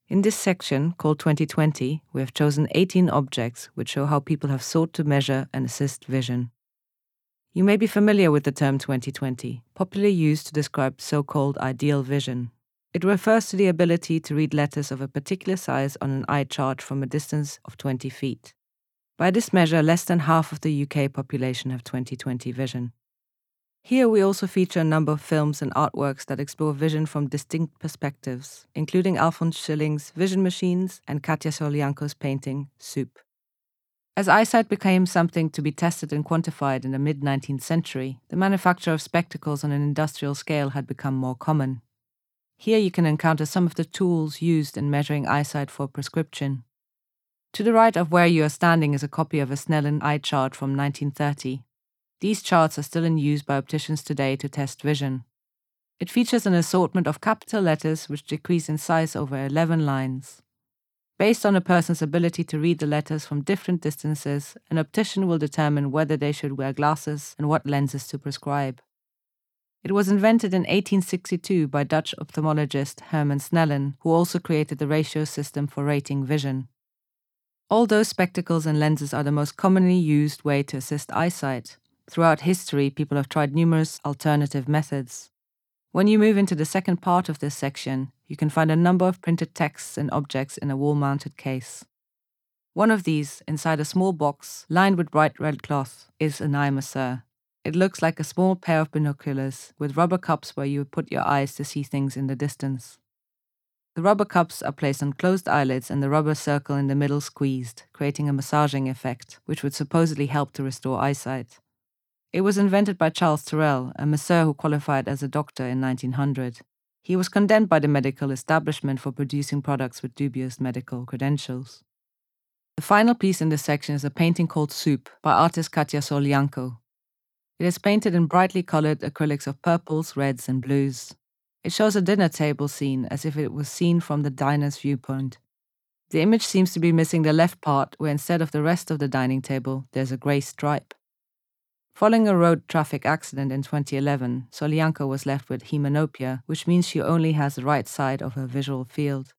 In this section, called 2020, we have chosen 18 objects which show how people have sought to measure and assist vision. You may be familiar with the term 2020, popularly used to describe so-called ideal vision. It refers to the ability to read letters of a particular size on an eye chart from a distance of 20 feet. By this measure, less than half of the UK population have 20/20 vision. Here we also feature a number of films and artworks that explore vision from distinct perspectives, including Alphonse Schilling's Vision Machines and Katja Soljanko's painting, Soup. As eyesight became something to be tested and quantified in the mid-19th century, the manufacture of spectacles on an industrial scale had become more common. Here you can encounter some of the tools used in measuring eyesight for prescription. To the right of where you are standing is a copy of a Snellen eye chart from 1930. These charts are still in use by opticians today to test vision. It features an assortment of capital letters which decrease in size over 11 lines. Based on a person's ability to read the letters from different distances, an optician will determine whether they should wear glasses and what lenses to prescribe. It was invented in 1862 by Dutch ophthalmologist Herman Snellen, who also created the ratio system for rating vision. Although spectacles and lenses are the most commonly used way to assist eyesight, throughout history people have tried numerous alternative methods. When you move into the second part of this section, you can find a number of printed texts and objects in a wall-mounted case. One of these, inside a small box, lined with bright red cloth, is an eye masseur. It looks like a small pair of binoculars, with rubber cups where you would put your eyes to see things in the distance. The rubber cups are placed on closed eyelids and the rubber circle in the middle squeezed, creating a massaging effect, which would supposedly help to restore eyesight. It was invented by Charles Terrell, a masseur who qualified as a doctor in 1900. He was condemned by the medical establishment for producing products with dubious medical credentials. The final piece in this section is a painting called Soup by artist Katja Soljanko. It is painted in brightly colored acrylics of purples, reds, and blues. It shows a dinner table scene as if it was seen from the diner's viewpoint. The image seems to be missing the left part, where instead of the rest of the dining table, there's a grey stripe. Following a road traffic accident in 2011, Soljanko was left with hemanopia, which means she only has the right side of her visual field.